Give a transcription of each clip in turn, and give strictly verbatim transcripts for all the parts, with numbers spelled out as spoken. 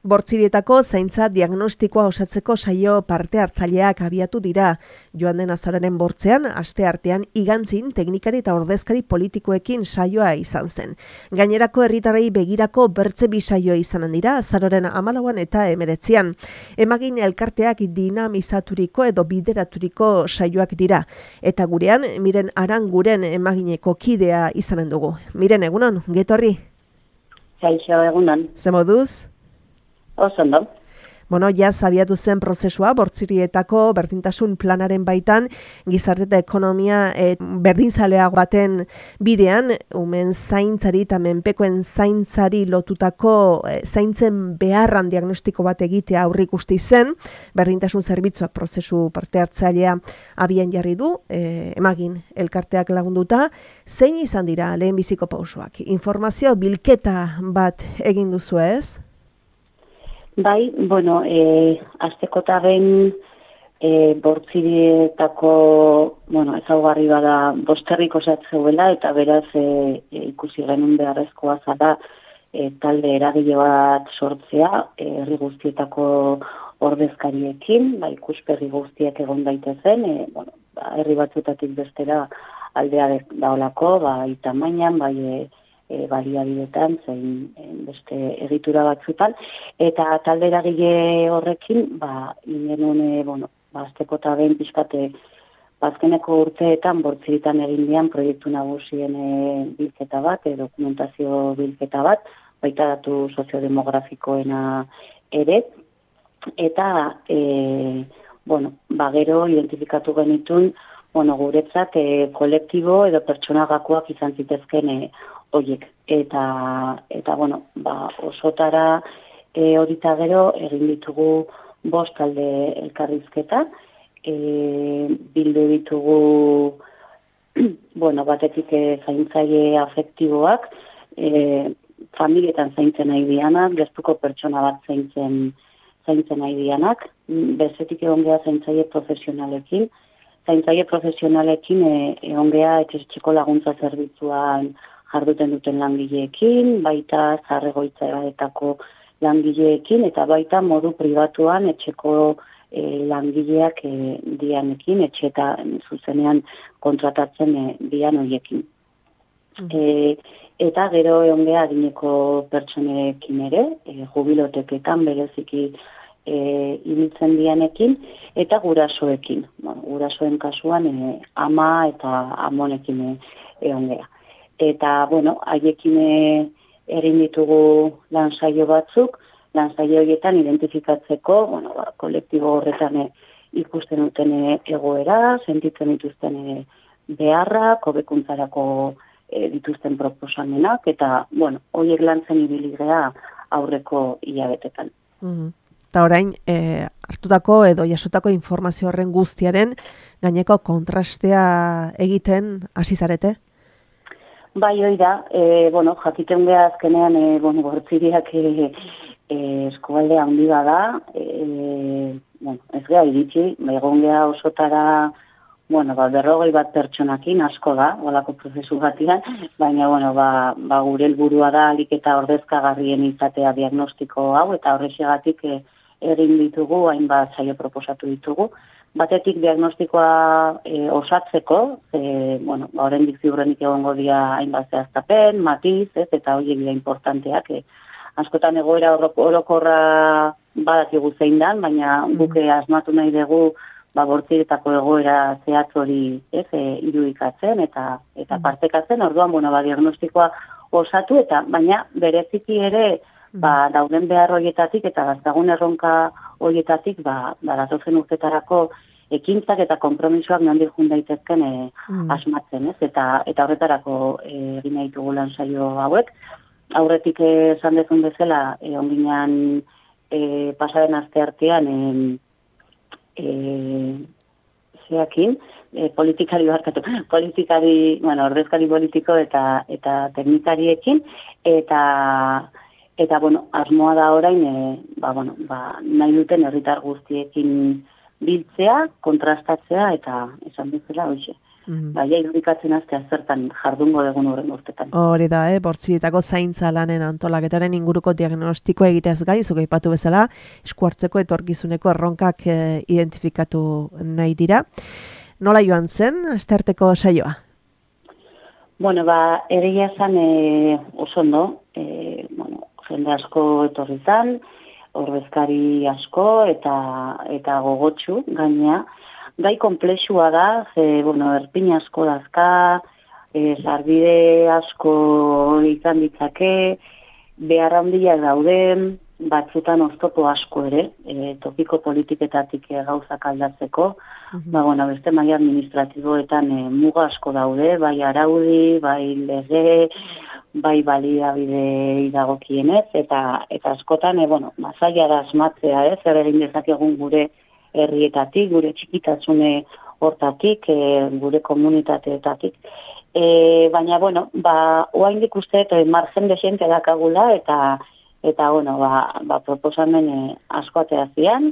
Bortzirietako zaintza diagnostikoa osatzeko saio parte hartzaileak abiatu dira. Joan den azararen bortzean, aste artean igantzin teknikari eta ordezkari politikoekin saioa izan zen. Gainerako herritarrei begirako bertze bi saio izanen dira, azaroren hamalauan eta hemeretzian. Emagin elkarteak dinamizaturiko edo bideraturiko saioak dira. Eta gurean, Miren Aranguren emagineko kidea izanen dugu. Miren, egunon, getorri? Kaixo, egunon. Ze moduz? Oso ondo. Bueno, ja zabiatu zen prozesua, Bortzirietako berdintasun planaren baitan, gizarte eta ekonomia e, berdinzaleago baten bidean, umen zaintzari eta menpekoen zaintzari lotutako e, zaintzen beharran diagnostiko bat egitea aurreikusi zen, berdintasun zerbitzuak prozesu parte hartzailea abian jarri du, e, emagin elkarteak lagunduta, zein izan dira lehen biziko pausoak? Informazio bilketa bat egin duzu ez? Bai, bueno, e, azteko eta ben e, Bortzirietako, bueno, ezaugarri bada bosterrik osatzeuela, eta beraz e, e, ikusi genuen beharrezkoa zara e, talde eragile bat sortzea, e, herri guztietako ordezkariekin, ba, ikusperri guztiak egon daitezen, e, bueno, ba, herri batzutatik bestera aldea daolako, bai tamainan, bai e, E, baliabidetan, zein e, beste egitura batzutan, eta talde eragile horrekin, ba, ingenuen, e, bueno, ba, azteko eta behin pixkate, bazkeneko urteetan, Bortziritan egin dian proiektu nagusien e, bilketa bat, e, dokumentazio bilketa bat, baita datu soziodemografikoena ere, eta, e, bueno, ba, gero identifikatu genitun, bueno, guretzat, e, kolektibo edo pertsonagakoak izan zitezken e, oiek. Eta, eta bueno, ba, osotara e, horita gero egin ditugu bost talde elkarrizketa, e, bildu ditugu, bueno, batetik e, zaintzaile afektiboak, e, familietan zaintzen nahi dianak, gertuko pertsona bat zaintzen, zaintzen nahi dianak, bezetik egon geha zaintzaile profesionalekin, zaintzaile profesionalekin e, egon geha etxetxeko laguntza zerbitzuan jarduten duten langileekin, baita zaharregoitzaetako langileekin, eta baita modu pribatuan etxeko e, langileak e, dianekin, etxeta zuzenean kontratatzen e, dian horiekin. Mm. E, eta gero egon geha adineko pertsonekin ere, e, jubiloteketan bereziki e, ibiltzen dianekin, eta gurasoekin. Bueno, gurasoen kasuan e, ama eta amonekin e, egon geha. Eta, bueno, haiekin egin ditugu lan saio batzuk, lan saio horietan identifikatzeko, bueno, ba, kolektibo horretan e, ikusten duten egoera, sentitzen dituzten e, beharrak, hobekuntzarako e, dituzten proposamenak, eta, bueno, horiek lantzen ibili gea aurreko hilabetetan. Mm-hmm. Eta orain, e, hartutako edo jasotako informazio horren guztiaren gaineko kontrastea egiten hasi zarete? Bai, hori da, e, bueno, jakiten geha azkenean, e, bueno, Bortziriak e, e, eskualde handi bada, e, bueno, ez geha iritsi, egon geha osotara, bueno, ba, berrogei bat pertsonakin asko da, olako prozesu batian, baina, bueno, ba, ba gure helburua da alik eta ordezkagarrien izatea diagnostiko hau, eta horrexegatik e, egin ditugu, hainbat saio proposatu ditugu, batetik diagnostikoa e, osatzeko, e, bueno, ba, oraindik ziurrenik egongo dira hainbat zehaztapen, matiz, ez, eta horiek dira importanteak. E, askotan egoera orokorra badakigu zein dan, baina guke asmatu nahi dugu ba, Bortzirietako egoera zehatz hori ez, e, irudikatzen eta eta partekatzen, orduan, bueno, ba, diagnostikoa osatu, eta baina bereziki ere ba, dauden behar horietatik eta gaztagun erronka horietatik ba, ba, datozen urtetarako ekintzak eta konpromisoak nondik jun daitezken e, mm. asmatzen, ez? Eta, eta horretarako egin nahi dugu lan saio hauek. Aurretik esan dezun bezala, e, onginan e, pasaren aste artean e, e, zeakin, e, politikari barkatu, politikari, bueno, ordezkari politiko eta, eta teknikariekin, eta Eta, bueno, asmoa da orain, e, ba, bueno, ba, nahi duten herritar guztiekin biltzea, kontrastatzea, eta esan bezala, hoxe, mm. bai, irudikatzen aztea zertan jardungo egun horren urtetan. Hori da, eh? Bortzietako zaintza lanen antolaketaren inguruko diagnostiko egiteaz gai, zuk aipatu bezala, eskuartzeko etorkizuneko erronkak eh, identifikatu nahi dira. Nola joan zen, astearteko saioa? Bueno, ba, egia esan e, oso ondo, e, bueno, jende asko etorri zan, ordezkari asko eta eta gogotsu gainea. Gai konplexua da, ze, bueno, erpin asko dazka, e, sarbide asko izan ditzake, behar handia daude, batzutan oztopo asko ere, e, tokiko politiketatik e, gauzak aldatzeko, mm-hmm. ba, bueno, beste maila administratiboetan e, muga asko daude, bai araudi, bai lege, bai baliabide dagokienez, eta eta askotan, e, bueno, mazaila da asmatzea, ez, zer egin dezakegun gure herrietatik, gure txikitasune hortatik, e, gure komunitateetatik. E, baina, bueno, ba, oaindik uste, e, margen de xente dakagula, eta, eta bueno, ba, ba proposamen e, asko ateazian.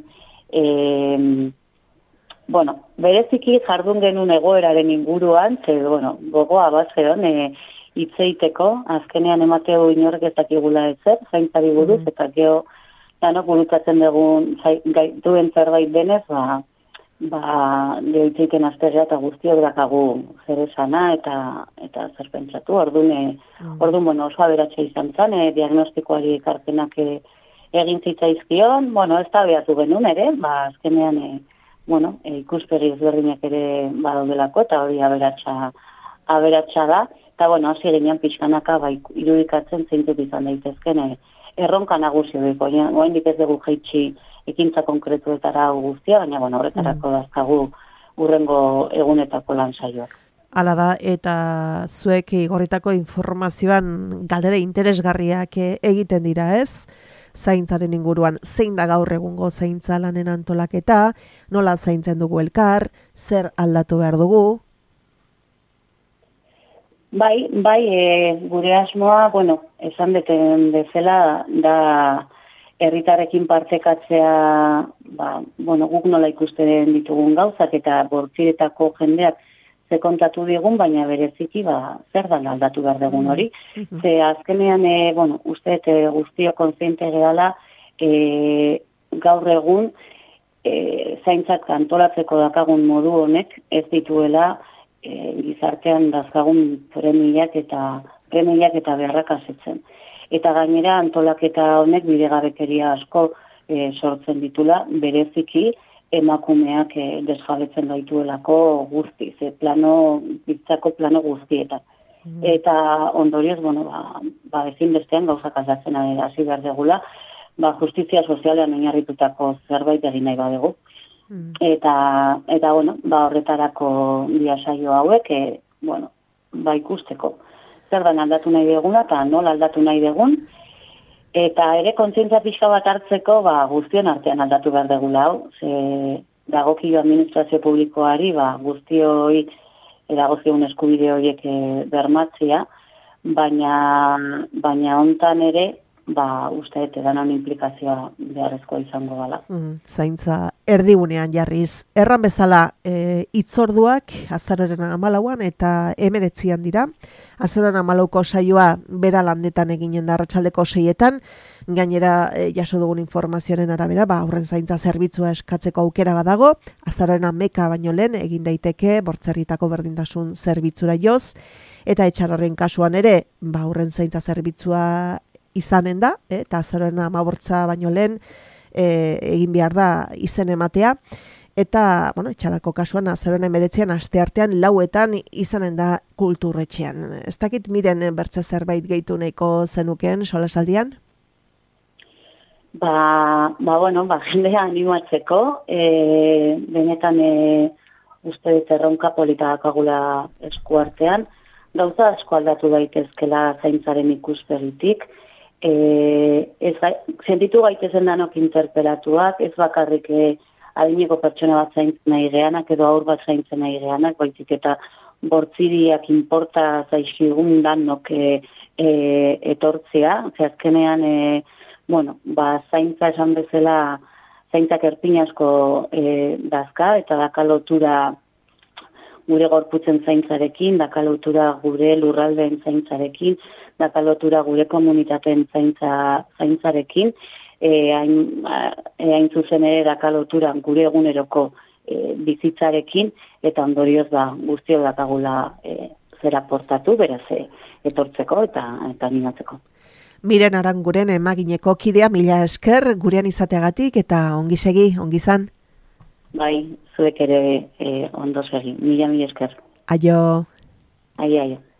E, bueno, bereziki jardun genuen egoeraren inguruan, ze, bueno, gogoa bat zeon, e, hitzeiteko, azkenean emateo inork ez dakigula ezer, zaintzari buruz, mm. eta geho, danok burutatzen dugun duen zerbait denez, ba, ba gehitzeiken azterra eta guztiok dakagu zer esana eta, eta zer pentsatu. Orduan, mm. orduan bueno, oso aberatsa izan zen, e, diagnostikoari ekarpenak e, egin zitzaizkion, bueno, ez da behatu genuen ere, ba, azkenean, e, bueno, e, ikuspegi ezberdinak ere badaudelako, eta hori aberatsa, aberatsa da. Eta, bueno, hasi ginean pixkanaka, ba, irudikatzen zeintzuk izan daitezken, e, erronka nagusi hori, oraindik ez dugu jaitsi ekintza konkretuetara guztia, baina, bueno, horretarako mm. dazkagu urrengo egunetako lan saioak. Hala da, eta zuek igorritako informazioan galdera interesgarriak egiten dira, ez? Zaintzaren inguruan, zein da gaur egungo zaintza lanen antolaketa, nola zaintzen dugu elkar, zer aldatu behar dugu? Bai, bai, e, gure asmoa, bueno, esan deten bezala, da herritarrekin partekatzea, ba, bueno, guk nola ikusten ditugun gauzak, eta bortziretako jendeak ze kontatu digun, baina bereziki, ba, zer da aldatu behar dugun hori. Mm-hmm. Ze azkenean, e, bueno, uste, e, guztio kontziente gehala, e, gaur egun, e, zaintzak antolatzeko dakagun modu honek, ez dituela, E, gizartean dazkagun premiak eta premiak eta beharrak asetzen. Eta gainera antolaketa honek bidegabekeria asko e, sortzen ditula, bereziki emakumeak e, desjabetzen gaituelako guztiz, e, plano, bitzako plano guztietan. Mm. Eta ondorioz, bueno, ba, ba ezin bestean gauzak aldatzen hasi behar degula, ba, justizia sozialean oinarritutako zerbait egin nahi badegu. Mm. Eta, eta, bueno, ba, horretarako biasaio hauek, e, bueno, ba, ikusteko. Zer da aldatu nahi deguna, eta nola aldatu nahi degun, eta ere kontzientzia pixka bat hartzeko, ba, guztion artean aldatu behar degula hau, ze dagokio administrazio publikoari, ba, guztioi, dagokion eskubide horiek e, bermatzia, baina, baina hontan ere, ba, uste, edanon implikazioa beharrezkoa izango dela. Mm, zaintza erdigunean jarriz. Erran bezala, e, itzorduak azaroren amalauan eta emeretzian dira. Azaroren amalauko saioa bera landetan eginen da arratsaldeko seietan. Gainera, e, jaso dugun informazioaren arabera, ba, aurren zaintza zerbitzua eskatzeko aukera badago. Azaroren ameka baino lehen egin daiteke bortzerritako berdintasun zerbitzura joz. Eta etxarraren kasuan ere, ba, aurren zaintza zerbitzua izanen da, eh, eta azaroren amabortza baino lehen eh, egin behar da izen ematea, eta, bueno, etxalarko kasuan azaroren emeretzean asteartean lauetan izanen da kulturretxean. Ez dakit miren bertze zerbait gehitu nahiko zenukeen solasaldian? Ba, ba, bueno, ba, jendea animatzeko, e, benetan e, uste dut erronka polita dakagula eskuartean, gauza asko aldatu daitezkela zaintzaren ikuspegitik, E, ez, sentitu gaitezen danok interpelatuak, ez bakarrik e, adineko pertsona bat zaintzen nahi geanak edo aur bat zaintzen nahi geanak, baizik eta bortziriak inporta zaizkigun danok e, e, etortzea, azkenean, e, bueno, ba, zaintza esan bezala, zaintzak erpin asko e, dazka, eta daka lotura gure gorputzen zaintzarekin, daka lotura gure lurraldeen zaintzarekin, daka lotura gure komunitateen zaintza, zaintzarekin, e, hain, e, hain zuzen ere daka lotura gure eguneroko e, bizitzarekin, eta ondorioz ba, guztio dakagula e, zera portatu, beraz e, etortzeko eta, eta animatzeko. Miren Aranguren emagineko kidea, mila esker gurean izateagatik eta ongi segi, ongi izan. Bai, zuek ere e, ondo segi, mila mila esker. Aio. Aio, aio.